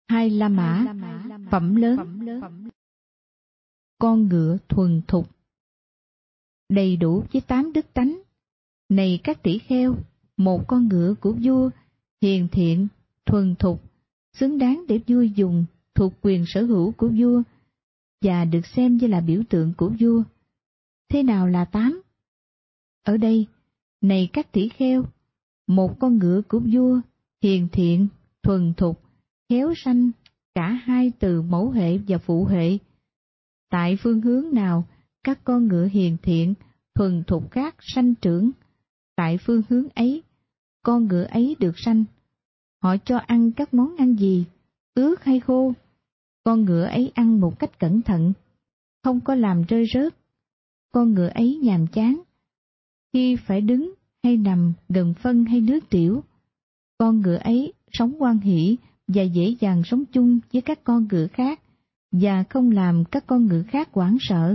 Hai La Mã, phẩm lớn. Con ngựa thuần thục, đầy đủ với 8 đức tánh. Này các tỷ kheo, một con ngựa của vua, hiền thiện, thuần thục, xứng đáng để vua dùng, thuộc quyền sở hữu của vua, và được xem như là biểu tượng của vua. Thế nào là 8? Ở đây, này các tỷ kheo, một con ngựa của vua, hiền thiện, thuần thục, khéo sanh, cả hai từ mẫu hệ và phụ hệ. Tại phương hướng nào các con ngựa hiền thiện, thuần thục khác sanh trưởng, tại phương hướng ấy, con ngựa ấy được sanh. Họ cho ăn các món ăn gì, ướt hay khô? Con ngựa ấy ăn một cách cẩn thận, không có làm rơi rớt. Con ngựa ấy nhàm chán, khi phải đứng hay nằm gần phân hay nước tiểu. Con ngựa ấy sống hoan hỷ và dễ dàng sống chung với các con ngựa khác, và không làm các con ngựa khác hoảng sợ.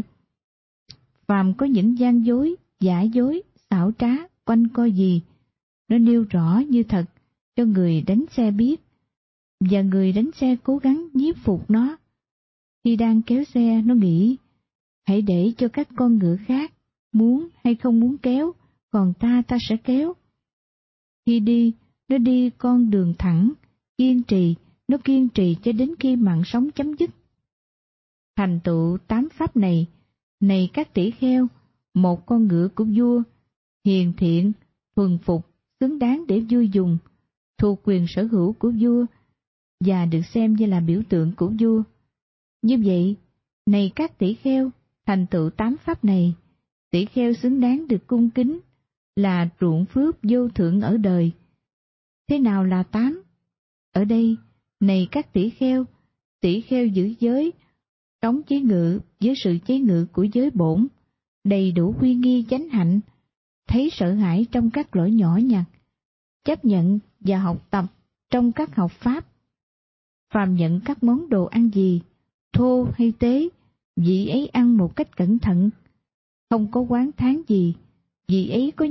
Phàm có những gian dối, giả dối, xảo trá, quanh co gì, nó nêu rõ như thật cho người đánh xe biết, và người đánh xe cố gắng nhiếp phục nó. Khi đang kéo xe, nó nghĩ, hãy để cho các con ngựa khác muốn hay không muốn kéo, còn ta sẽ kéo. Khi đi, nó đi con đường thẳng, kiên trì, nó kiên trì cho đến khi mạng sống chấm dứt. Thành tựu 8 pháp này, này các tỷ kheo, một con ngựa của vua, hiền thiện, thuần phục, xứng đáng để vua dùng, thuộc quyền sở hữu của vua, và được xem như là biểu tượng của vua. Như vậy, này các tỷ kheo, thành tựu 8 pháp này, tỷ kheo xứng đáng được cung kính, là ruộng phước vô thượng ở đời. Thế nào là 8? Ở đây, này các tỷ kheo giữ giới, sống chế ngự với sự chế ngự của giới bổn, đầy đủ uy nghi chánh hạnh, thấy sợ hãi trong các lỗi nhỏ nhặt, chấp nhận và học tập trong các học pháp. Phàm nhận các món đồ ăn gì, thô hay tế, vị ấy ăn một cách cẩn thận, không có oán thán gì, vị ấy có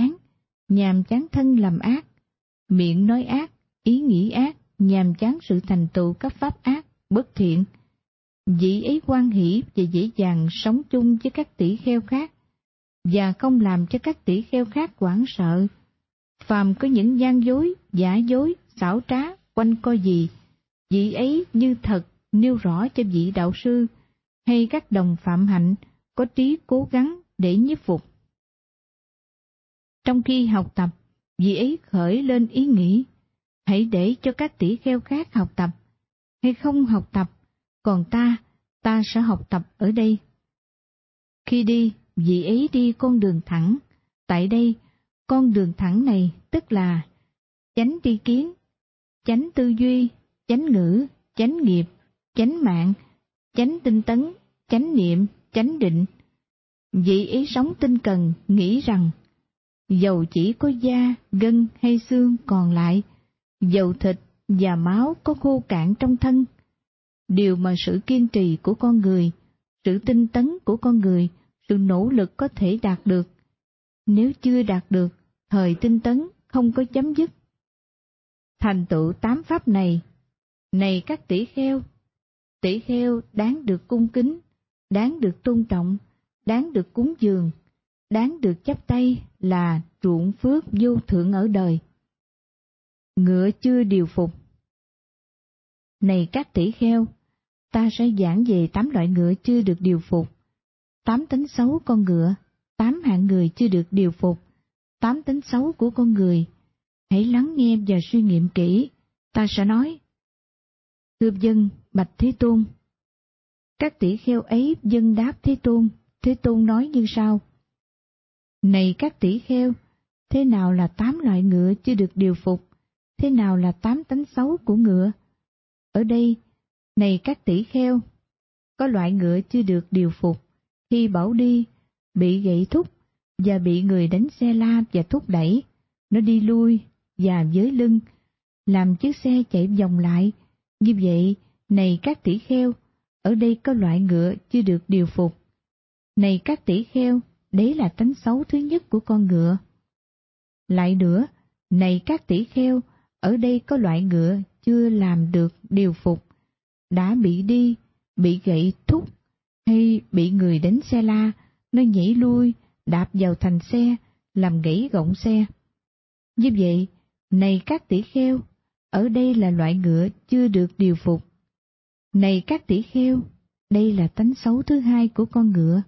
nhàm chán thân làm ác, miệng nói ác, ý nghĩ ác, nhàm chán sự thành tựu các pháp ác, bất thiện. Vị ấy hoan hỷ và dễ dàng sống chung với các tỷ kheo khác, và không làm cho các tỷ kheo khác hoảng sợ. Phàm có những gian dối, giả dối, xảo trá, quanh co gì, vị ấy như thật nêu rõ cho vị đạo sư hay các đồng phạm hạnh có trí cố gắng để nhiếp phục. Trong khi học tập, vị ấy khởi lên ý nghĩ, hãy để cho các tỷ kheo khác học tập, hay không học tập, còn ta sẽ học tập ở đây. Khi đi, vị ấy đi con đường thẳng. Tại đây, con đường thẳng này tức là chánh tri kiến, chánh tư duy, chánh ngữ, chánh nghiệp, chánh mạng, chánh tinh tấn, chánh niệm, chánh định. Vị ấy sống tinh cần, nghĩ rằng dầu chỉ có da, gân hay xương còn lại, dầu thịt và máu có khô cạn trong thân, điều mà sự kiên trì của con người, sự tinh tấn của con người, sự nỗ lực có thể đạt được. Nếu chưa đạt được, thời tinh tấn không có chấm dứt. Thành tựu 8 pháp này, này các tỷ kheo đáng được cung kính, đáng được tôn trọng, đáng được cúng dường, đáng được chắp tay là ruộng phước vô thượng ở đời. Ngựa chưa điều phục. Này các tỷ kheo, ta sẽ giảng về 8 loại ngựa chưa được điều phục, 8 tính xấu con ngựa, 8 hạng người chưa được điều phục, 8 tính xấu của con người. Hãy lắng nghe và suy nghiệm kỹ, ta sẽ nói. Thưa dân, bạch Thế Tôn. Các tỷ kheo ấy dân đáp Thế Tôn nói như sau. Này các tỷ kheo, thế nào là 8 loại ngựa chưa được điều phục? Thế nào là 8 tánh xấu của ngựa? Ở đây, này các tỷ kheo, có loại ngựa chưa được điều phục, khi bảo đi, bị gậy thúc và bị người đánh xe la và thúc đẩy, nó đi lui và với lưng, làm chiếc xe chạy vòng lại. Như vậy, này các tỷ kheo, ở đây có loại ngựa chưa được điều phục. Này các tỷ kheo, đấy là tánh xấu thứ nhất của con ngựa. Lại nữa, này các tỷ kheo, ở đây có loại ngựa chưa làm được điều phục, đã bị đi, bị gậy thúc, hay bị người đánh xe la, nó nhảy lui, đạp vào thành xe, làm gãy gọng xe. Như vậy, này các tỷ kheo, ở đây là loại ngựa chưa được điều phục. Này các tỷ kheo, đây là tánh xấu thứ hai của con ngựa.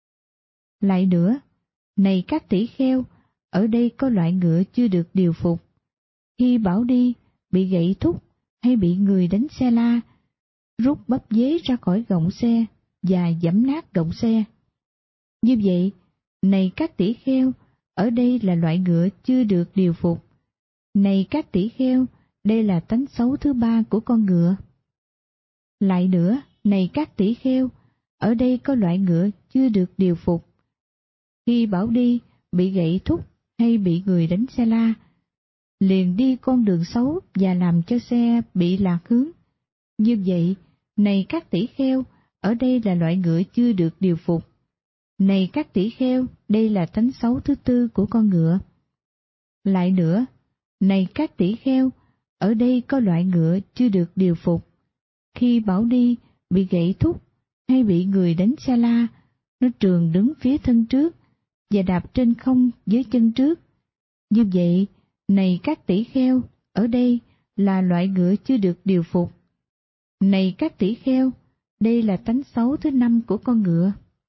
Lại nữa, này các tỷ kheo, ở đây có loại ngựa chưa được điều phục. Khi bảo đi, bị gậy thúc hay bị người đánh xe la, rút bắp dế ra khỏi gọng xe và giẫm nát gọng xe. Như vậy, này các tỷ kheo, ở đây là loại ngựa chưa được điều phục. Này các tỷ kheo, đây là tánh xấu thứ ba của con ngựa. Lại nữa, này các tỷ kheo, ở đây có loại ngựa chưa được điều phục. Khi bảo đi, bị gậy thúc hay bị người đánh xe la, liền đi con đường xấu và làm cho xe bị lạc hướng. Như vậy, này các tỷ kheo, ở đây là loại ngựa chưa được điều phục. Này các tỷ kheo, đây là tánh xấu thứ tư của con ngựa. Lại nữa, này các tỷ kheo, ở đây có loại ngựa chưa được điều phục. Khi bảo đi, bị gậy thúc hay bị người đánh xe la, nó trường đứng phía thân trước và đạp trên không dưới chân trước. Như vậy, này các tỷ kheo, ở đây là loại ngựa chưa được điều phục. Này các tỷ kheo, đây là tánh xấu thứ năm của con ngựa.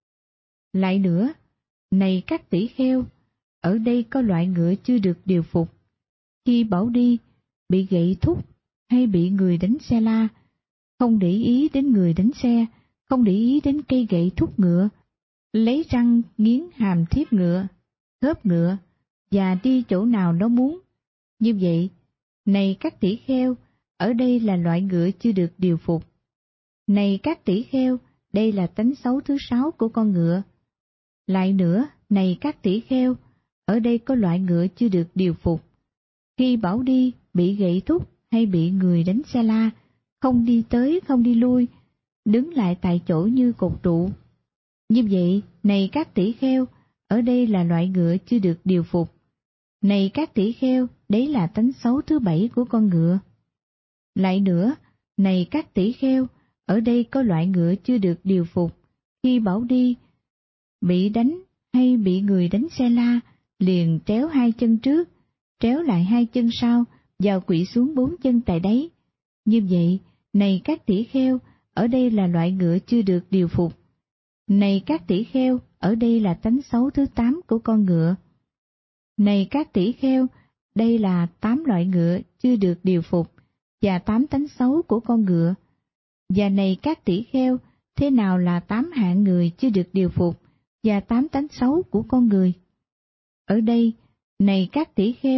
Lại nữa, này các tỷ kheo, ở đây có loại ngựa chưa được điều phục. Khi bảo đi, bị gậy thúc hay bị người đánh xe la, không để ý đến người đánh xe, không để ý đến cây gậy thúc ngựa, lấy răng nghiến hàm thiết ngựa, khớp ngựa và đi chỗ nào nó muốn. Như vậy, này các tỷ kheo, ở đây là loại ngựa chưa được điều phục. Này các tỷ kheo, đây là tánh xấu thứ sáu của con ngựa. Lại nữa, này các tỷ kheo, ở đây có loại ngựa chưa được điều phục. Khi bảo đi, bị gậy thúc hay bị người đánh xe la, không đi tới không đi lui, đứng lại tại chỗ như cột trụ. Như vậy, này các tỷ kheo, ở đây là loại ngựa chưa được điều phục. Này các tỷ kheo, đấy là tánh xấu thứ bảy của con ngựa. Lại nữa, này các tỷ kheo, ở đây có loại ngựa chưa được điều phục. Khi bảo đi, bị đánh hay bị người đánh xe la, liền tréo hai chân trước, tréo lại hai chân sau, và quỵ xuống bốn chân tại đấy. Như vậy, này các tỷ kheo, ở đây là loại ngựa chưa được điều phục. Này các tỷ kheo, ở đây là tánh xấu thứ 8 của con ngựa. Này các tỷ kheo, đây là 8 loại ngựa chưa được điều phục, và 8 tánh xấu của con ngựa. Và này các tỷ kheo, thế nào là 8 hạng người chưa được điều phục, và 8 tánh xấu của con người? Ở đây, này các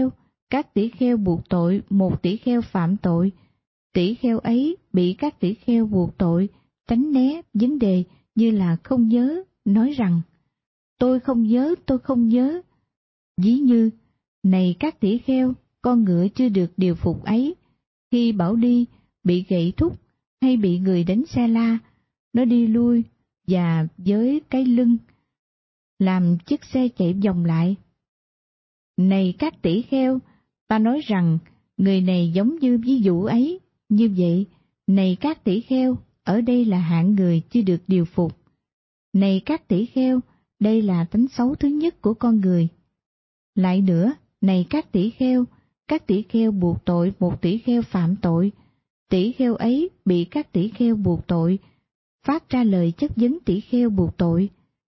tỷ kheo buộc tội một tỷ kheo phạm tội. Tỷ kheo ấy bị các tỷ kheo buộc tội, tránh né vấn đề như là không nhớ, nói rằng, tôi không nhớ. Ví như, này các tỷ kheo, con ngựa chưa được điều phục ấy, khi bảo đi, bị gậy thúc hay bị người đánh xe la, nó đi lui và với cái lưng, làm chiếc xe chạy vòng lại. Này các tỷ kheo, ta nói rằng, người này giống như ví dụ ấy. Như vậy, này các tỷ kheo, ở đây là hạng người chưa được điều phục. Này các tỷ kheo, đây là tánh xấu thứ nhất của con người. Lại nữa, này các tỷ kheo buộc tội một tỷ kheo phạm tội. Tỷ kheo ấy bị các tỷ kheo buộc tội, phát ra lời chất vấn tỷ kheo buộc tội.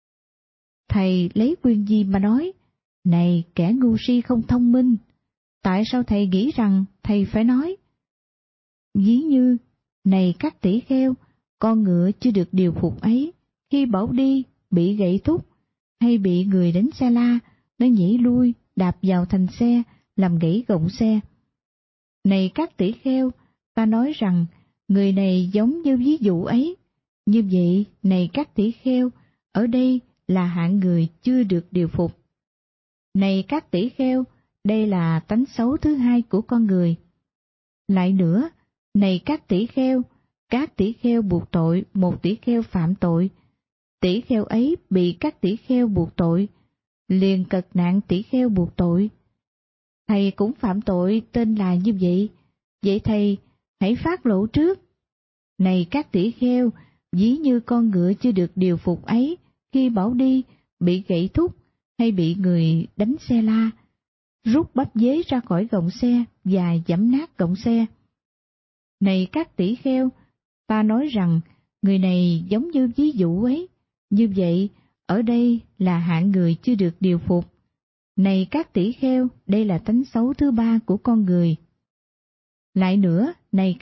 Thầy lấy quyền gì mà nói, này kẻ ngu si không thông minh, tại sao thầy nghĩ rằng thầy phải nói? Ví như, này các tỷ kheo, con ngựa chưa được điều phục ấy, khi bảo đi, bị gậy thúc, hay bị người đánh xe la, nó nhảy lui, đạp vào thành xe, làm gãy gọng xe. Này các tỷ kheo, ta nói rằng, người này giống như ví dụ ấy. Như vậy, này các tỷ kheo, ở đây là hạng người chưa được điều phục. Này các tỷ kheo, đây là tánh xấu thứ hai của con người. Lại nữa, này các tỷ kheo buộc tội một tỷ kheo phạm tội. Tỷ kheo ấy bị các tỷ kheo buộc tội, liền cật nạn tỷ kheo buộc tội. Thầy cũng phạm tội tên là như vậy. Vậy thầy hãy phát lộ trước. Này các tỷ kheo, ví như con ngựa chưa được điều phục ấy, khi bảo đi, bị gậy thúc hay bị người đánh xe la, rút bắp dế ra khỏi gọng xe và giẫm nát gọng xe. Này các tỷ kheo, ta nói rằng người này giống như ví dụ ấy. Như vậy, ở đây là hạng người chưa được điều phục. Này các tỷ kheo, đây là tánh xấu thứ ba của con người. Lại nữa, này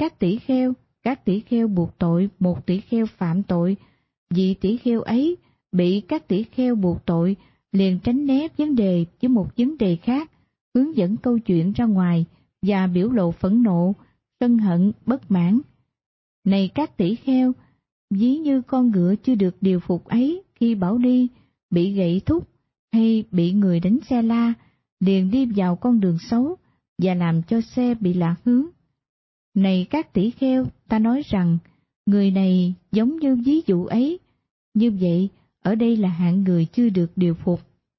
các tỷ kheo buộc tội một tỷ kheo phạm tội, vị tỷ kheo ấy bị các tỷ kheo buộc tội liền tránh né vấn đề với một vấn đề khác, hướng dẫn câu chuyện ra ngoài và biểu lộ phẫn nộ, sân hận, bất mãn. Này các tỷ kheo, ví như con ngựa chưa được điều phục ấy, khi bảo đi, bị gậy thúc hay bị người đánh xe la, liền đi vào con đường xấu và làm cho xe bị lạc hướng. Này các tỷ kheo, ta nói rằng người này giống như ví dụ ấy. Như vậy, ở đây là hạng người chưa được điều phục.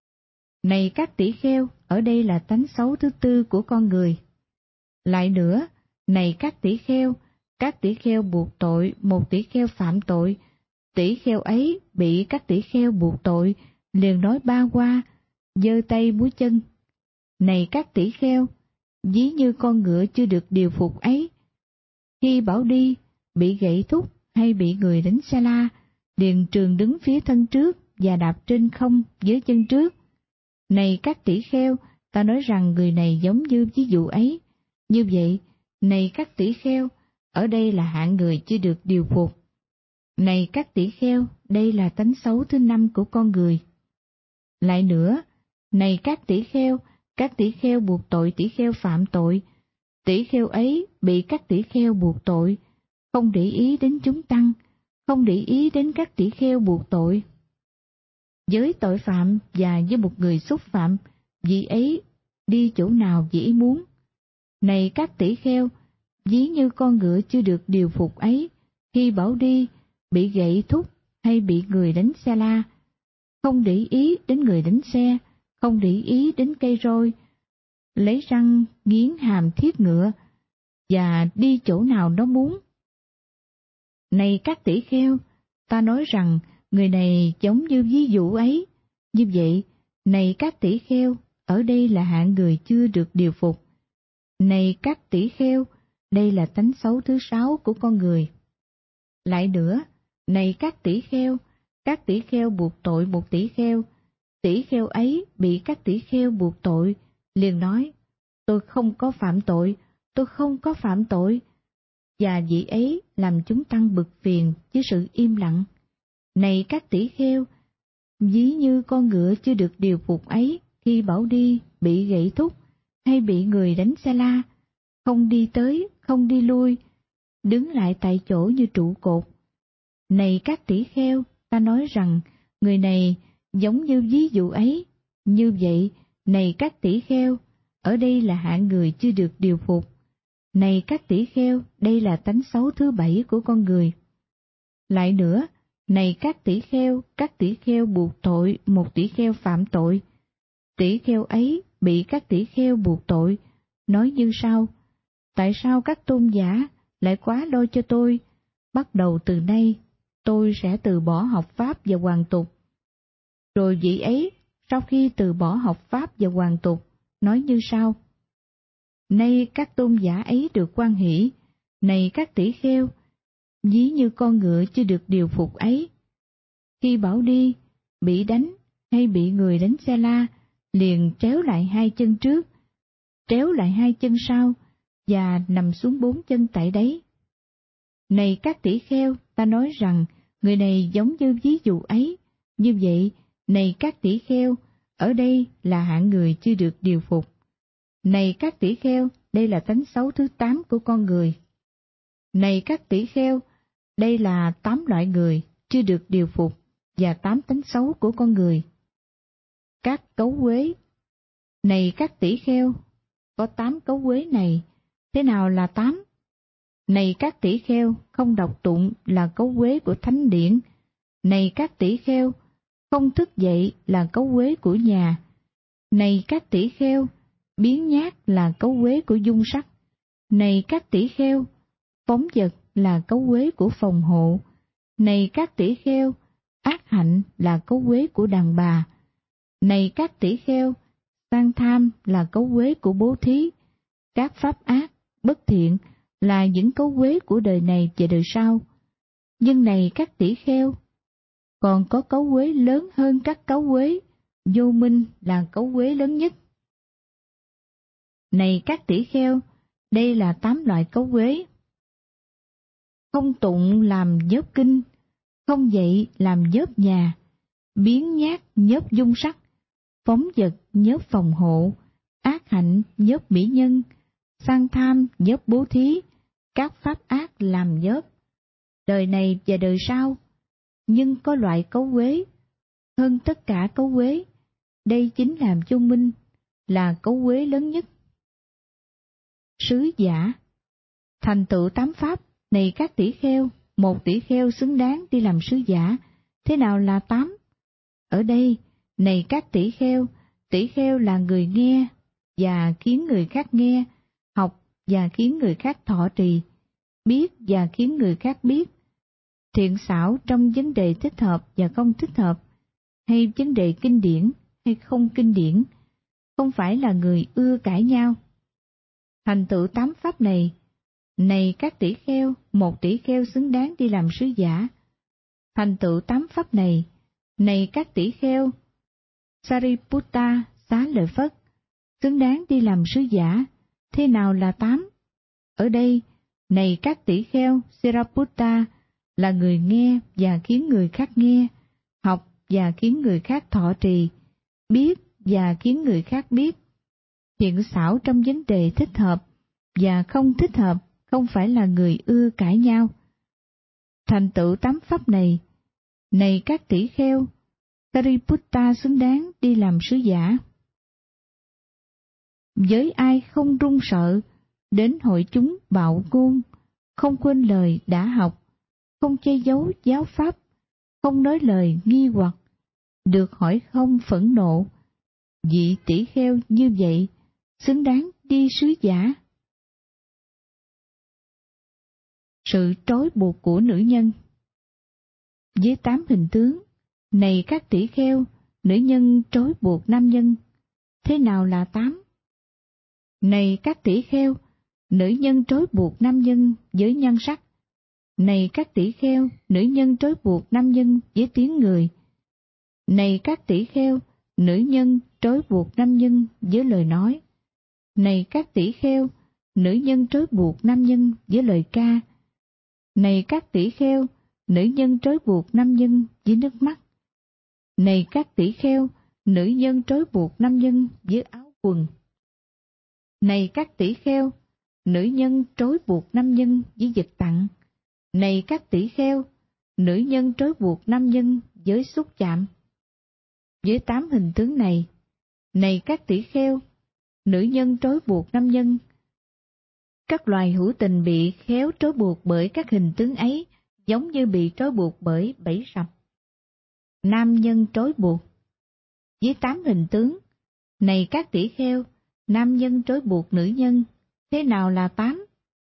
Này các tỷ kheo, ở đây là tánh xấu thứ tư của con người. Lại nữa, này các tỷ kheo buộc tội một tỷ kheo phạm tội, tỷ kheo ấy bị các tỷ kheo buộc tội liền nói ba hoa, giơ tay múa chân. Này các tỷ kheo, ví như con ngựa chưa được điều phục ấy, khi bảo đi, bị gậy thúc hay bị người đánh xe la, liền trường đứng phía thân trước và đạp trên không dưới chân trước. Này các tỷ kheo, ta nói rằng người này giống như ví dụ ấy. Như vậy, này các tỷ kheo, ở đây là hạng người chưa được điều phục. Này các tỷ kheo, đây là tánh xấu thứ năm của con người. Lại nữa, này các tỷ kheo buộc tội tỷ kheo phạm tội, tỷ kheo ấy bị các tỷ kheo buộc tội, không để ý đến chúng tăng, không để ý đến các tỷ kheo buộc tội. Với tội phạm và với một người xúc phạm, vị ấy đi chỗ nào vị ấy muốn. Này các tỷ kheo, ví như con ngựa chưa được điều phục ấy, khi bảo đi, bị gậy thúc hay bị người đánh xe la, không để ý đến người đánh xe, không để ý đến cây roi, lấy răng nghiến hàm thiết ngựa và đi chỗ nào nó muốn. Này các tỷ kheo, ta nói rằng người này giống như ví dụ ấy. Như vậy, này các tỷ kheo, ở đây là hạng người chưa được điều phục. Này các tỷ kheo, đây là tánh xấu thứ sáu của con người. Lại nữa, này các tỷ kheo buộc tội một tỷ kheo ấy bị các tỷ kheo buộc tội, liền nói, tôi không có phạm tội, tôi không có phạm tội. Và vị ấy làm chúng tăng bực phiền với sự im lặng. Này các tỷ kheo, ví như con ngựa chưa được điều phục ấy, khi bảo đi, bị gậy thúc hay bị người đánh xe la, không đi tới, không đi lui, đứng lại tại chỗ như trụ cột. Này các tỷ kheo, ta nói rằng người này giống như ví dụ ấy. Như vậy, này các tỷ kheo, ở đây là hạng người chưa được điều phục. Này các tỷ kheo, đây là tánh xấu thứ bảy của con người. Lại nữa, này các tỷ kheo buộc tội một tỷ kheo phạm tội, tỷ kheo ấy bị các tỷ kheo buộc tội, nói như sau: tại sao các tôn giả lại quá lo cho tôi? Bắt đầu từ nay, tôi sẽ từ bỏ học pháp và hoàn tục. Rồi vị ấy, sau khi từ bỏ học pháp và hoàn tục, nói như sau: nay các tôn giả ấy được hoan hỷ, này các tỷ kheo, ví như con ngựa chưa được điều phục ấy, khi bảo đi, bị đánh hay bị người đánh xe la, liền tréo lại hai chân trước, tréo lại hai chân sau và nằm xuống bốn chân tại đấy. Này các tỷ kheo, ta nói rằng người này giống như ví dụ ấy. Như vậy, này các tỷ kheo, ở đây là hạng người chưa được điều phục. Này các tỷ kheo, đây là tánh xấu thứ 8 của con người. Này các tỷ kheo, đây là 8 loại người chưa được điều phục và 8 tánh xấu của con người. Các cấu uế. Này các tỷ kheo, có 8 cấu uế này, thế nào là 8? Này các tỷ kheo, không đọc tụng là cấu uế của thánh điển. Này các tỷ kheo, không thức dậy là cấu uế của nhà. Này các tỷ kheo, biếng nhác là cấu uế của dung sắc. Này các tỷ kheo, phóng dật là cấu quế của phòng hộ. Này các tỷ kheo, ác hạnh là cấu quế của đàn bà. Này các tỷ kheo, sang tham là cấu quế của bố thí. Các pháp ác, bất thiện là những cấu quế của đời này và đời sau. Nhưng này các tỷ kheo, còn có cấu quế lớn hơn các cấu quế, vô minh là cấu quế lớn nhất. Này các tỷ kheo, đây là 8 loại cấu quế. Không tụng làm nhớp kinh, không dậy làm nhớp nhà, biến nhát nhớp dung sắc, phóng dật nhớp phòng hộ, ác hạnh nhớp mỹ nhân, sang tham nhớp bố thí, các pháp ác làm nhớp, đời này và đời sau. Nhưng có loại cấu quế hơn tất cả cấu quế, đây chính là vô minh, là cấu quế lớn nhất. Sứ giả thành tựu 8 pháp. Này các tỷ kheo, một tỷ kheo xứng đáng đi làm sứ giả. Thế nào là 8? Ở đây, này các tỷ kheo là người nghe và khiến người khác nghe, học và khiến người khác thọ trì, biết và khiến người khác biết, thiện xảo trong vấn đề thích hợp và không thích hợp, hay vấn đề kinh điển hay không kinh điển, không phải là người ưa cãi nhau. Thành tựu 8 pháp này, này các tỷ kheo, một tỷ kheo xứng đáng đi làm sứ giả. Thành tựu 8 pháp này, này các tỷ kheo, Sariputta xá lợi Phất, xứng đáng đi làm sứ giả. Thế nào là 8? Ở đây, này các tỷ kheo, Sariputta là người nghe và khiến người khác nghe, học và khiến người khác thọ trì, biết và khiến người khác biết, thiện xảo trong vấn đề thích hợp và không thích hợp, không phải là người ưa cãi nhau. Thành tựu 8 pháp này, này các tỷ kheo, Sariputta xứng đáng đi làm sứ giả. Với ai không run sợ, đến hội chúng bạo ngôn, không quên lời đã học, không che giấu giáo pháp, không nói lời nghi hoặc, được hỏi không phẫn nộ, vị tỷ kheo như vậy xứng đáng đi sứ giả. Sự trói buộc của nữ nhân. Với 8 hình tướng, này các tỷ kheo, nữ nhân trói buộc nam nhân. Thế nào là 8? Này các tỷ kheo, nữ nhân trói buộc nam nhân với nhan sắc. Này các tỷ kheo, nữ nhân trói buộc nam nhân với tiếng người. Này các tỷ kheo, nữ nhân trói buộc nam nhân với lời nói. Này các tỷ kheo, nữ nhân trói buộc nam nhân với lời ca. Này các tỷ kheo, nữ nhân trói buộc nam nhân với nước mắt. Này các tỷ kheo, nữ nhân trói buộc nam nhân với áo quần. Này các tỷ kheo, nữ nhân trói buộc nam nhân với vật tặng. Này các tỷ kheo, nữ nhân trói buộc nam nhân với xúc chạm. Với 8 hình tướng này, này các tỷ kheo, nữ nhân trói buộc nam nhân. Các loài hữu tình bị khéo trói buộc bởi các hình tướng ấy, giống như bị trói buộc bởi bẫy sập. Nam nhân trói buộc. Với 8 hình tướng, này các tỷ kheo, nam nhân trói buộc nữ nhân. Thế nào là 8?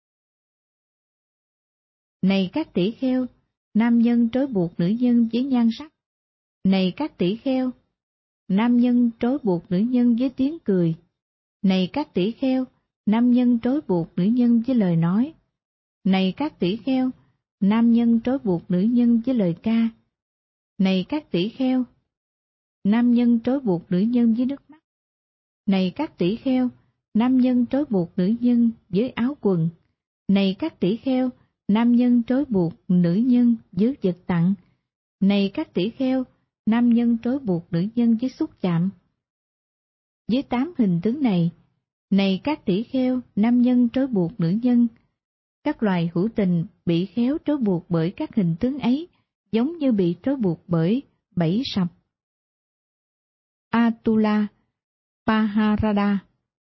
Này các tỷ kheo, nam nhân trói buộc nữ nhân với nhan sắc. Này các tỷ kheo, nam nhân trói buộc nữ nhân với tiếng cười. Này các tỷ kheo, nam nhân trói buộc nữ nhân với lời nói. Này các tỷ kheo, nam nhân trói buộc nữ nhân với lời ca. Này các tỷ kheo, nam nhân trói buộc nữ nhân với nước mắt. Này các tỷ kheo, nam nhân trói buộc nữ nhân với áo quần. Này các tỷ kheo, nam nhân trói buộc nữ nhân với vật tặng. Này các tỷ kheo, nam nhân trói buộc nữ nhân với xúc chạm. Với 8 hình tướng này, này các tỷ kheo, nam nhân trói buộc nữ nhân. Các loài hữu tình bị khéo trói buộc bởi các hình tướng ấy, giống như bị trói buộc bởi bẫy sập. Atula Paharada.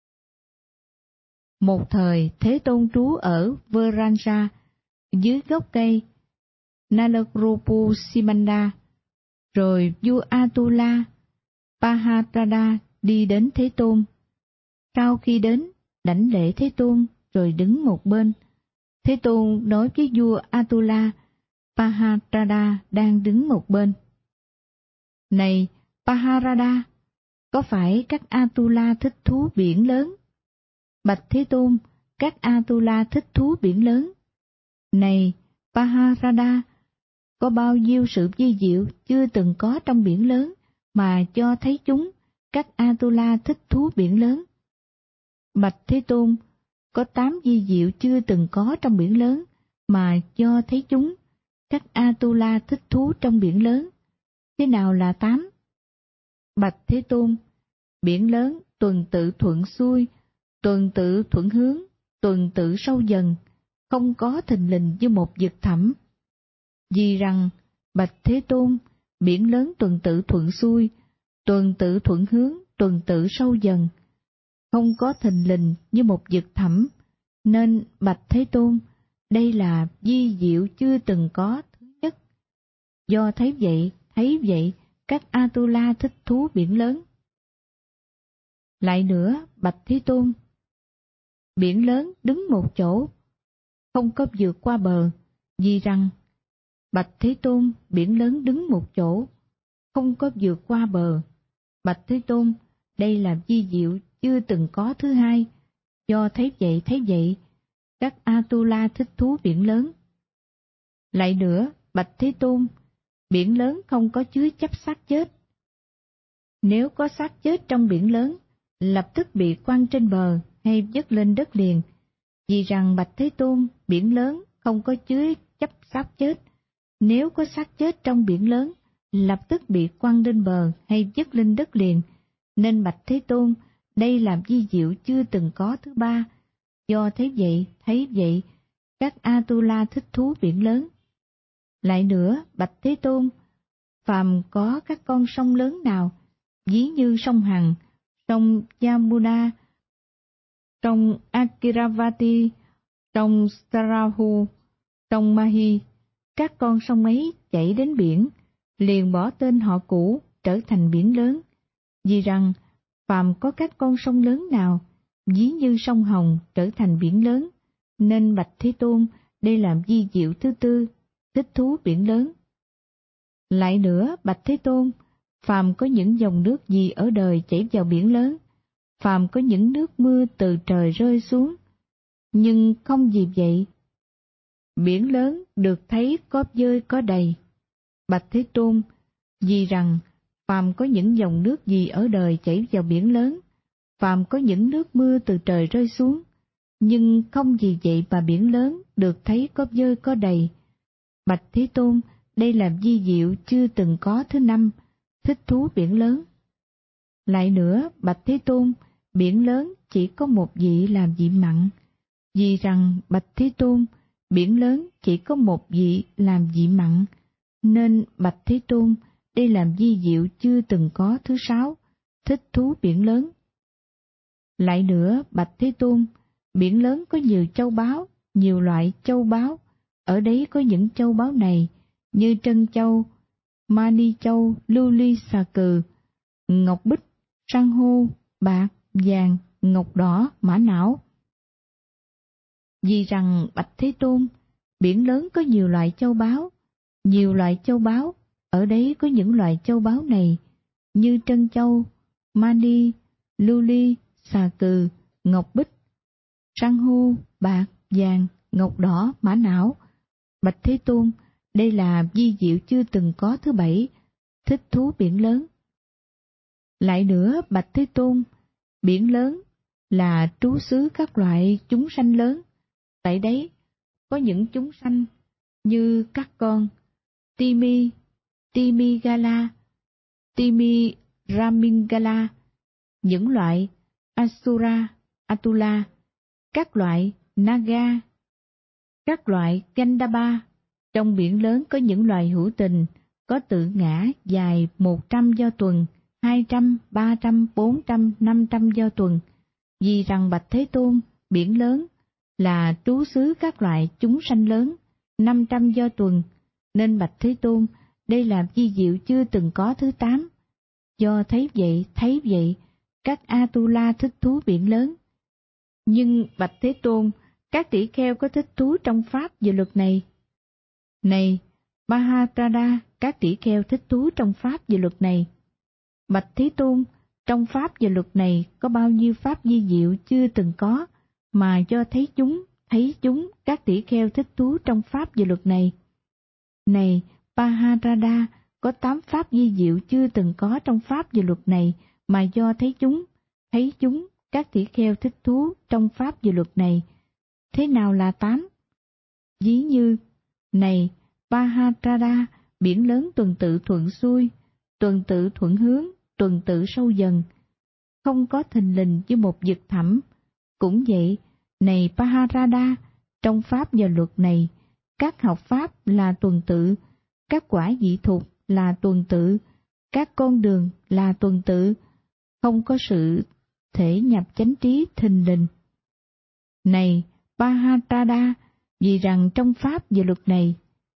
Một thời, Thế Tôn trú ở Varanja, dưới gốc cây Nalagrupu Simanda. Rồi vua Atula Paharada đi đến Thế Tôn. Sau khi đến, đảnh lễ Thế Tôn, rồi đứng một bên. Thế Tôn nói với vua Atula Paharada đang đứng một bên. Này Paharada, có phải các Atula thích thú biển lớn? Bạch Thế Tôn, các Atula thích thú biển lớn. Này Paharada, có bao nhiêu sự vi diệu chưa từng có trong biển lớn mà cho thấy chúng, các Atula thích thú biển lớn. Bạch Thế Tôn, có 8 vi diệu chưa từng có trong biển lớn mà cho thấy chúng, các Atula thích thú trong biển lớn. Thế nào là 8? Bạch Thế Tôn, biển lớn tuần tự thuận xuôi, tuần tự thuận hướng, tuần tự sâu dần, không có thình lình như một vực thẳm. Vì rằng, Bạch Thế Tôn, biển lớn tuần tự thuận xuôi, tuần tự thuận hướng, tuần tự sâu dần, không có thình lình như một vực thẳm, nên Bạch Thế Tôn, đây là vi diệu chưa từng có thứ nhất. Do thấy vậy, các Atula thích thú biển lớn. Lại nữa, Bạch Thế Tôn, biển lớn đứng một chỗ, không có vượt qua bờ, vì rằng, Bạch Thế Tôn, biển lớn đứng một chỗ, không có vượt qua bờ. Bạch Thế Tôn, đây là vi diệu chưa từng có thứ hai. Do thấy vậy, các Atula thích thú biển lớn. Lại nữa, Bạch Thế Tôn, biển lớn không có chứa chấp xác chết. Nếu có xác chết trong biển lớn, lập tức bị quăng trên bờ hay vứt lên đất liền. Vì rằng Bạch Thế Tôn, biển lớn không có chứa chấp xác chết. Nếu có xác chết trong biển lớn, lập tức bị quăng lên bờ hay vứt lên đất liền. Nên Bạch Thế Tôn, đây là vi diệu chưa từng có thứ ba. Do thấy vậy, các Atula thích thú biển lớn. Lại nữa, Bạch Thế Tôn, phàm có các con sông lớn nào, ví như sông Hằng, sông Yamuna, sông Akiravati, sông Sarahu, sông Mahi, các con sông ấy chảy đến biển, liền bỏ tên họ cũ trở thành biển lớn. Vì rằng, phàm có các con sông lớn nào, ví như sông Hồng trở thành biển lớn, nên Bạch Thế Tôn, đây là vi diệu thứ tư, thích thú biển lớn. Lại nữa, Bạch Thế Tôn, phàm có những dòng nước gì ở đời chảy vào biển lớn, phàm có những nước mưa từ trời rơi xuống, nhưng không vì vậy biển lớn được thấy có vơi có đầy. Bạch Thế Tôn, vì rằng phàm có những dòng nước gì ở đời chảy vào biển lớn, phàm có những nước mưa từ trời rơi xuống, nhưng không vì vậy mà biển lớn được thấy có vơi có đầy. Bạch Thế Tôn, đây là vi diệu chưa từng có thứ năm, thích thú biển lớn. Lại nữa, Bạch Thế Tôn, biển lớn chỉ có một vị làm vị mặn. Vì rằng, Bạch Thế Tôn, biển lớn chỉ có một vị làm vị mặn, nên Bạch Thế Tôn, đây là vi diệu chưa từng có thứ sáu, thích thú biển lớn. Lại nữa, Bạch Thế Tôn, biển lớn có nhiều châu báu, nhiều loại châu báu. Ở đấy có những châu báu này, như trân châu, mani châu, lưu ly xà cừ, ngọc bích, san hô, bạc, vàng, ngọc đỏ, mã não. Vì rằng, Bạch Thế Tôn, biển lớn có nhiều loại châu báu, nhiều loại châu báu. Ở đấy có những loại châu báu này, như trân châu, mani, lưu ly, xà cừ, ngọc bích, san hô, bạc, vàng, ngọc đỏ, mã não. Bạch Thế Tôn, đây là vi diệu chưa từng có thứ bảy, thích thú biển lớn. Lại nữa, Bạch Thế Tôn, biển lớn là trú xứ các loại chúng sanh lớn. Tại đấy có những chúng sanh như các con Timi, Timigala, Timiramingala, những loại Asura, Atula, các loại Naga, các loại Gandhaba. Trong biển lớn có những loài hữu tình, có tự ngã dài 100 do tuần, 200, 300, 400, 500 do tuần. Vì rằng Bạch Thế Tôn, biển lớn là trú xứ các loại chúng sanh lớn, 500 do tuần, nên Bạch Thế Tôn, đây là vi diệu chưa từng có thứ 8. Do thấy vậy, các Atula thích thú biển lớn. Nhưng Bạch Thế Tôn, các tỷ kheo có thích thú trong pháp và luật này. Này Mahaprada, các tỷ kheo thích thú trong pháp và luật này. Bạch Thế Tôn, trong pháp và luật này có bao nhiêu pháp vi diệu chưa từng có, mà do thấy chúng, các tỷ kheo thích thú trong pháp và luật này. Này Mahaprada, có 8 pháp vi diệu chưa từng có trong pháp và luật này, mà do thấy chúng, các tỷ kheo thích thú trong pháp và luật này. Thế nào là 8? Ví như, này Mahaprada, biển lớn tuần tự thuận xuôi, tuần tự thuận hướng, tuần tự sâu dần, không có thình lình như một vực thẳm. Cũng vậy, này Mahaprada, trong pháp và luật này, các học pháp là tuần tự, các quả vị thục là tuần tự, các con đường là tuần tự, không có sự thể nhập chánh trí thình lình. Này Mahaprada, vì rằng trong pháp và luật này,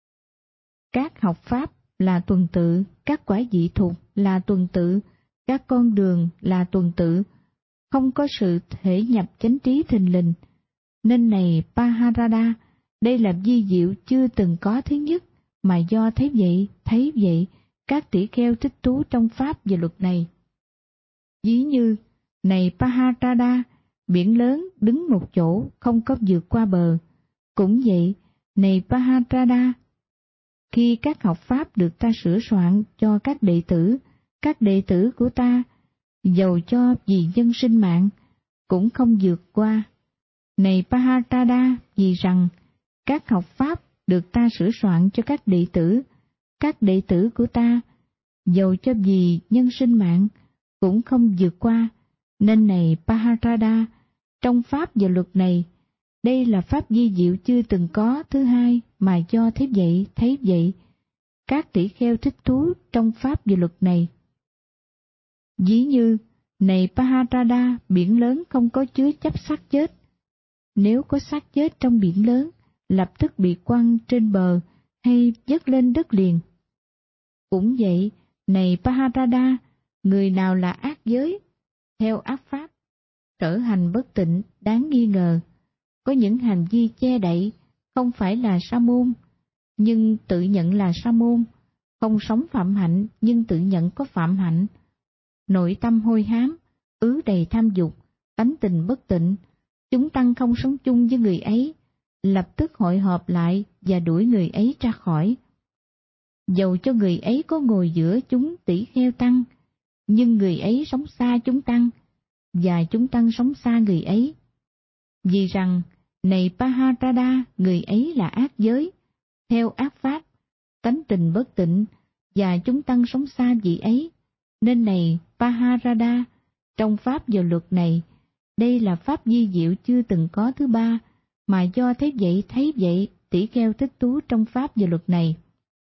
các học pháp là tuần tự, các quả vị thục là tuần tự, các con đường là tuần tự, không có sự thể nhập chánh trí thình lình. Nên này Mahaprada, đây là vi diệu chưa từng có thứ nhất, mà do thấy vậy, các tỷ kheo thích thú trong pháp và luật này. Ví như, này Mahaprada, biển lớn đứng một chỗ không có vượt qua bờ. Cũng vậy, này Mahaprada, khi các học pháp được ta sửa soạn cho các đệ tử của ta, dầu cho vì nhân sinh mạng, cũng không vượt qua. Này Mahaprada, vì rằng các học pháp được ta sửa soạn cho các đệ tử của ta, dầu cho vì nhân sinh mạng, cũng không vượt qua. Nên này Mahaprada, trong pháp và luật này, đây là pháp vi diệu chưa từng có thứ hai, mà do thấy vậy, các tỷ kheo thích thú trong pháp và luật này. Ví như, này Mahaprada, biển lớn không có chứa chấp xác chết. Nếu có xác chết trong biển lớn, lập tức bị quăng trên bờ hay dứt lên đất liền. Cũng vậy, này Mahaprada, người nào là ác giới, theo ác pháp, sở hành bất tịnh đáng nghi ngờ, có những hành vi che đậy, không phải là sa môn, nhưng tự nhận là sa môn, không sống phạm hạnh nhưng tự nhận có phạm hạnh, nội tâm hôi hám, đầy tham dục, tánh tình bất tịnh, chúng tăng không sống chung với người ấy, lập tức hội họp lại và đuổi người ấy ra khỏi. Dầu cho người ấy có ngồi giữa chúng tỷ kheo tăng, nhưng người ấy sống xa chúng tăng, và chúng tăng sống xa người ấy. Vì rằng, này Mahaprada, người ấy là ác giới, theo ác pháp, tánh tình bất tịnh, và chúng tăng sống xa vị ấy. Nên này Mahaprada, trong pháp và luật này, đây là pháp vi diệu chưa từng có thứ ba, mà do thấy vậy, tỷ kheo thích thú trong pháp và luật này.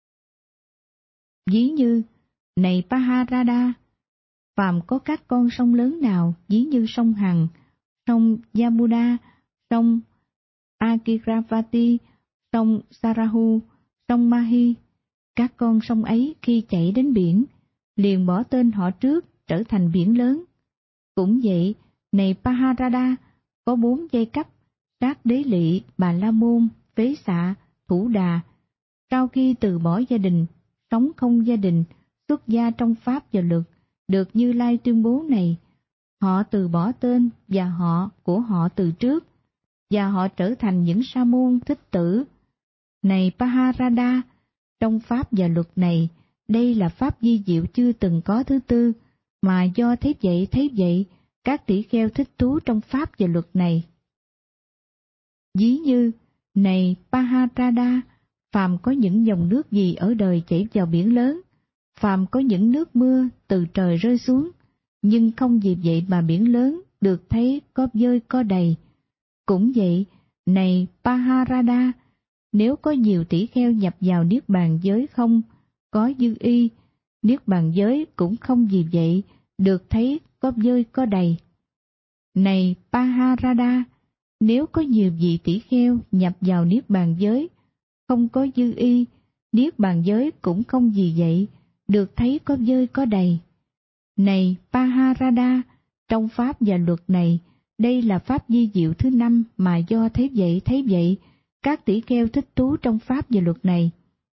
Ví như, này Mahaprada, phàm có các con sông lớn nào, ví như sông Hằng, sông Yamuna, sông Akiravati, sông Sarahu, sông Mahi, các con sông ấy khi chảy đến biển, liền bỏ tên họ trước, trở thành biển lớn. Cũng vậy, này Mahaprada, có 4 giai cấp, Sát Đế Lị, Bà La Môn, Phế Xạ, Thủ Đà, sau khi từ bỏ gia đình, sống không gia đình, xuất gia trong pháp và luật, được Như Lai tuyên bố này, họ từ bỏ tên và họ của họ từ trước, và họ trở thành những sa môn thích tử. Này Mahaprada, trong pháp và luật này, đây là pháp vi diệu chưa từng có thứ tư, mà do thấy vậy, các tỷ kheo thích thú trong pháp và luật này. Ví như, này Mahaprada, phàm có những dòng nước gì ở đời chảy vào biển lớn, phàm có những nước mưa từ trời rơi xuống, nhưng không vì vậy mà biển lớn được thấy có vơi có đầy. Cũng vậy, này Mahaprada, nếu có nhiều tỷ kheo nhập vào niết bàn giới không có dư y, niết bàn giới cũng không vì vậy được thấy có vơi có đầy. Này Mahaprada, nếu có nhiều vị tỷ kheo nhập vào niết bàn giới không có dư y, niết bàn giới cũng không vì vậy được thấy có vơi có đầy. Này Mahaprada, trong pháp và luật này, đây là pháp vi diệu thứ 5 mà do thấy vậy, các tỷ kheo thích thú trong pháp và luật này.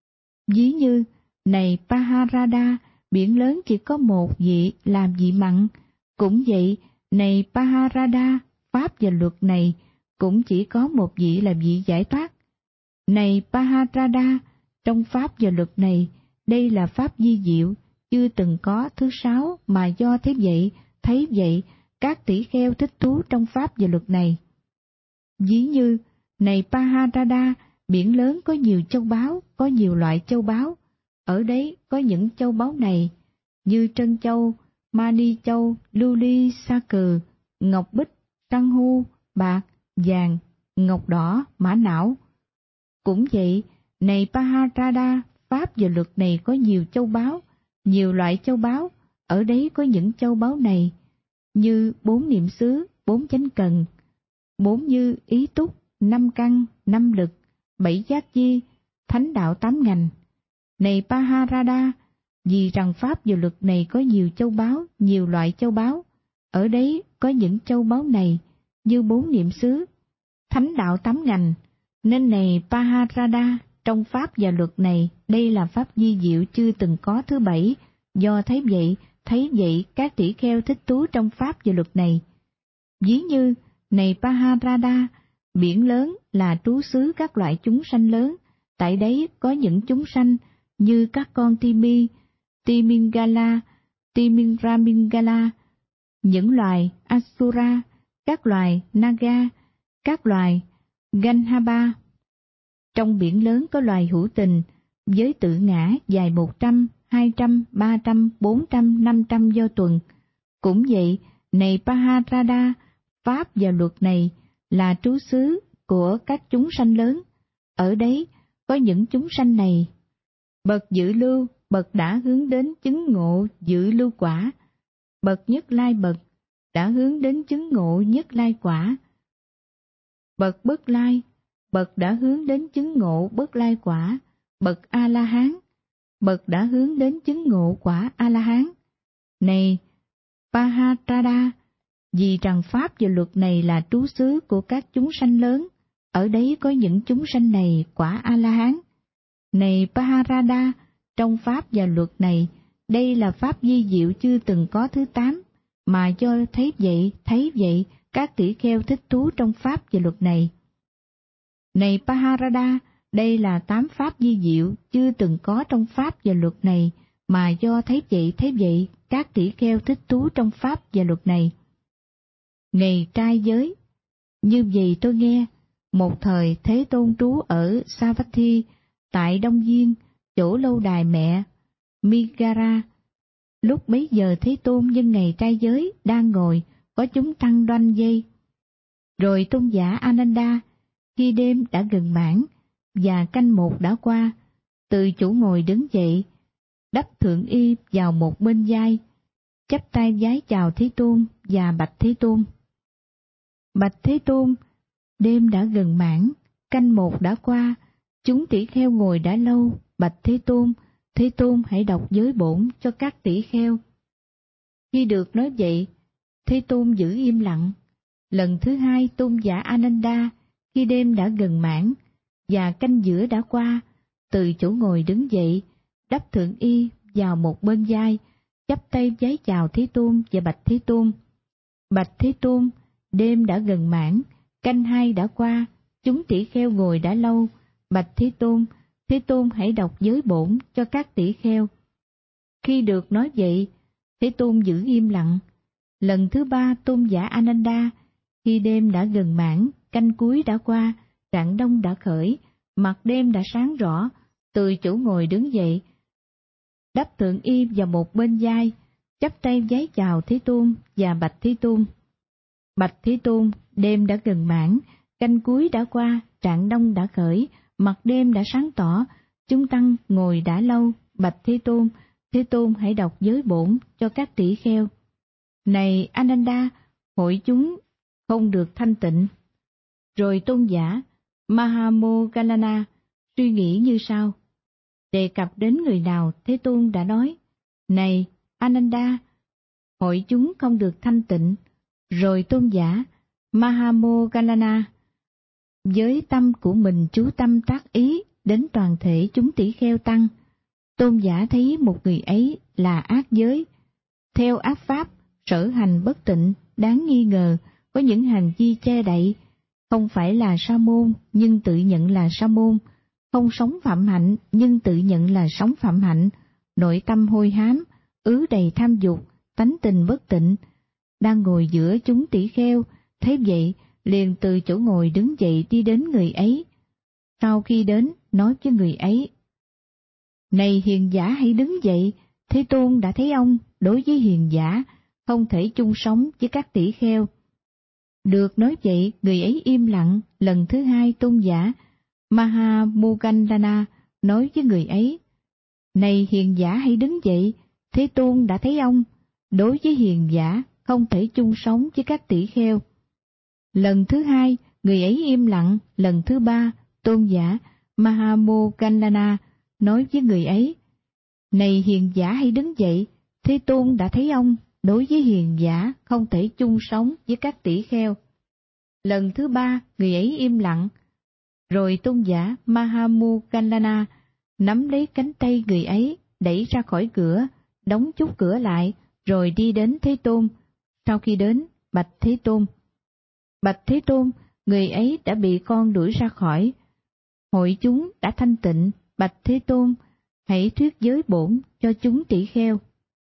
Ví như, này Paharada, biển lớn chỉ có một vị làm vị mặn. Cũng vậy, này Paharada, pháp và luật này cũng chỉ có một vị là vị giải thoát. Này Paharada, trong pháp và luật này, đây là pháp vi diệu, chưa từng có thứ 6 mà do thấy vậy, các tỷ kheo thích thú trong pháp và luật này. Ví như, này Paharada, biển lớn có nhiều châu báu, có nhiều loại châu báu. Ở đấy có những châu báu này, như trân châu, mani châu, lưu ly, sa cừ, ngọc bích, san hô, bạc, vàng, ngọc đỏ, mã não. Cũng vậy, này Paharada, pháp và luật này có nhiều châu báu, nhiều loại châu báu. Ở đấy có những châu báu này, như 4 niệm xứ, 4 chánh cần, 4 như ý túc, 5 căn, 5 lực, 7 giác chi, thánh đạo 8 ngành. Này Paharada, vì rằng pháp và luật này có nhiều châu báu, nhiều loại châu báu. Ở đấy có những châu báu này, như 4 niệm xứ, thánh đạo 8 ngành. Nên này Paharada, trong pháp và luật này, đây là pháp vi diệu chưa từng có thứ 7, do thấy vậy, các tỷ kheo thích thú trong pháp và luật này. Ví như, này Paharada, biển lớn là trú xứ các loại chúng sanh lớn, tại đấy có những chúng sanh như các con Timi, Timingala, Timingramingala, những loài Asura, các loài Naga, các loài Ganhaba. Trong biển lớn có loài hữu tình, với tự ngã dài 100, 200, 300, 400, 500 do tuần. Cũng vậy, này Paharada, pháp và luật này là trú xứ của các chúng sanh lớn. Ở đấy có những chúng sanh này. Bậc dự lưu, bậc đã hướng đến chứng ngộ dự lưu quả. Bậc nhất lai bậc đã hướng đến chứng ngộ nhất lai quả. Bậc bất lai, bậc đã hướng đến chứng ngộ bất lai quả. Bậc A-la-hán, bậc đã hướng đến chứng ngộ quả A-la-hán. Này Paharada, vì rằng pháp và luật này là trú xứ của các chúng sanh lớn, ở đấy có những chúng sanh này quả A-la-hán. Này Paharada, trong pháp và luật này, đây là pháp vi diệu chưa từng có thứ 8, mà do thấy vậy, các tỷ kheo thích thú trong pháp và luật này. Này Paharada, đây là 8 pháp vi diệu chưa từng có trong pháp và luật này, mà do thấy vậy, các tỷ kheo thích thú trong pháp và luật này. Này trai giới, như vậy tôi nghe, một thời Thế Tôn trú ở Savatthi, tại Đông Diên, chỗ lâu đài mẹ Migara. Lúc bấy giờ Thế Tôn nhân ngày trai giới đang ngồi, có chúng tăng đoanh dây. Rồi tôn giả Ananda, khi đêm đã gần mãn và canh một đã qua, từ chỗ ngồi đứng dậy, đắp thượng y vào một bên vai, chắp tay vái chào Thế Tôn và bạch Thế Tôn. Bạch Thế Tôn, đêm đã gần mãn, canh một đã qua, chúng tỷ kheo ngồi đã lâu, bạch Thế Tôn hãy đọc giới bổn cho các tỷ kheo. Khi được nói vậy, Thế Tôn giữ im lặng. Lần thứ hai tôn giả Ananda, khi đêm đã gần mãn và canh giữa đã qua, từ chỗ ngồi đứng dậy, đắp thượng y vào một bên vai, chắp tay vái chào Thế Tôn và bạch Thế Tôn. Bạch Thế Tôn, đêm đã gần mãn, canh hai đã qua, chúng tỷ kheo ngồi đã lâu, bạch Thế Tôn hãy đọc giới bổn cho các tỷ kheo. Khi được nói vậy, Thế Tôn giữ im lặng. Lần thứ ba tôn giả Ananda, khi đêm đã gần mãn, canh cuối đã qua, rạng đông đã khởi, mặt đêm đã sáng rõ, từ chỗ ngồi đứng dậy, đắp thượng y vào một bên vai, chắp tay vái chào Thế Tôn và bạch Thế Tôn. Bạch Thế Tôn, đêm đã gần mãn, canh cuối đã qua, rạng đông đã khởi, mặt đêm đã sáng tỏ, chúng tăng ngồi đã lâu, bạch Thế Tôn hãy đọc giới bổn cho các tỷ kheo. Này Ananda, hội chúng không được thanh tịnh. Rồi tôn giả Mahamoggallana suy nghĩ như sau. Đề cập đến người nào, Thế Tôn đã nói, này Ananda, hội chúng không được thanh tịnh. Rồi tôn giả Mahamoggalana. Với tâm của mình chú tâm tác ý đến toàn thể chúng tỷ kheo tăng, tôn giả thấy một người ấy là ác giới, theo ác pháp, sở hành bất tịnh, đáng nghi ngờ, có những hành vi che đậy, không phải là sa môn nhưng tự nhận là sa môn, không sống phạm hạnh nhưng tự nhận là sống phạm hạnh, nội tâm hôi hám, ứ đầy tham dục, tánh tình bất tịnh, đang ngồi giữa chúng tỷ kheo, thấy vậy liền từ chỗ ngồi đứng dậy đi đến người ấy. Sau khi đến, nói với người ấy: Này hiền giả, hãy đứng dậy, Thế Tôn đã thấy ông, đối với hiền giả, không thể chung sống với các tỷ kheo. Được nói vậy, người ấy im lặng. Lần thứ hai, tôn giả Mahamoggalana nói với người ấy: Này hiền giả, hãy đứng dậy, Thế Tôn đã thấy ông, đối với hiền giả, không thể chung sống với các tỷ kheo. Lần thứ hai, người ấy im lặng. Lần thứ ba, tôn giả Mahamoggalana nói với người ấy: Này hiền giả, hãy đứng dậy, Thế Tôn đã thấy ông, đối với hiền giả, không thể chung sống với các tỷ kheo. Lần thứ ba, người ấy im lặng. Rồi tôn giả Mahamoggalana nắm lấy cánh tay người ấy, đẩy ra khỏi cửa, đóng chốt cửa lại, rồi đi đến Thế Tôn. Sau khi đến, bạch Thế Tôn: Bạch Thế Tôn, người ấy đã bị con đuổi ra khỏi hội chúng đã thanh tịnh. Bạch Thế Tôn, hãy thuyết giới bổn cho chúng tỷ kheo.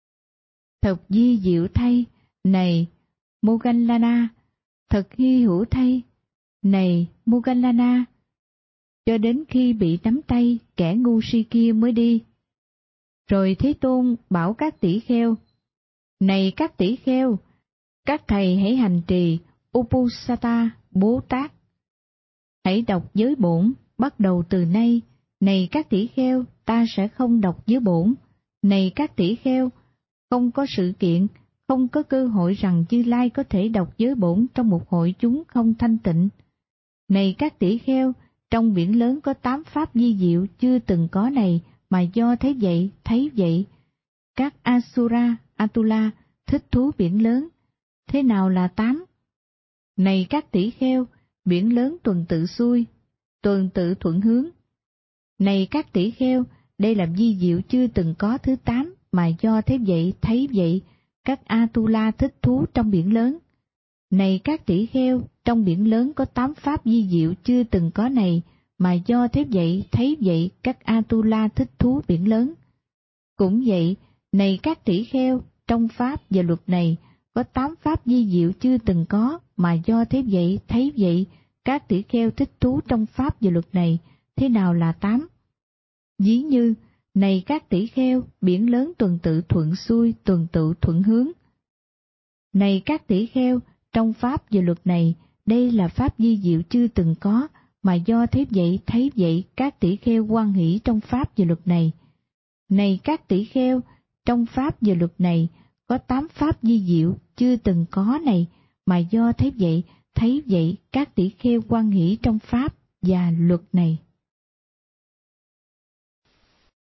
Thật di diệu thay, này Moggallana, thật hy hữu thay, này Moggallana. Cho đến khi bị nắm tay, kẻ ngu si kia mới đi. Rồi Thế Tôn bảo các tỷ kheo: Này các tỷ kheo, các thầy hãy hành trì Uposatha Bố Tát. Hãy đọc giới bổn, bắt đầu từ nay. Này các tỷ kheo, ta sẽ không đọc giới bổn. Này các tỷ kheo, không có sự kiện, không có cơ hội rằng Như Lai có thể đọc giới bổn trong một hội chúng không thanh tịnh. Này các tỷ kheo, trong biển lớn có 8 pháp vi diệu chưa từng có này, mà do thấy vậy. Các Asura, Atula thích thú biển lớn. Thế nào là 8? Này các tỷ kheo, biển lớn tuần tự xuôi, tuần tự thuận hướng. Này các tỷ kheo, đây là vi diệu chưa từng có thứ 8, mà do thấy vậy, các Atula thích thú trong biển lớn. Này các tỷ kheo, trong biển lớn có 8 pháp vi diệu chưa từng có này, mà do thấy vậy, các Atula thích thú biển lớn. Cũng vậy, này các tỷ kheo, trong pháp và luật này có 8 pháp vi diệu chưa từng có, mà do thấy vậy, các tỷ kheo thích thú trong pháp và luật này. Thế nào là 8? Ví như, này các tỷ kheo, biển lớn tuần tự thuận xuôi, tuần tự thuận hướng. Này các tỷ kheo, trong pháp và luật này, đây là pháp vi diệu chưa từng có, mà do thấy vậy, các tỷ kheo hoan hỷ trong pháp và luật này. Này các tỷ kheo, trong pháp và luật này, có 8 pháp vi diệu chưa từng có này, mà do thấy vậy, các tỷ kheo hoan hỷ trong pháp và luật này.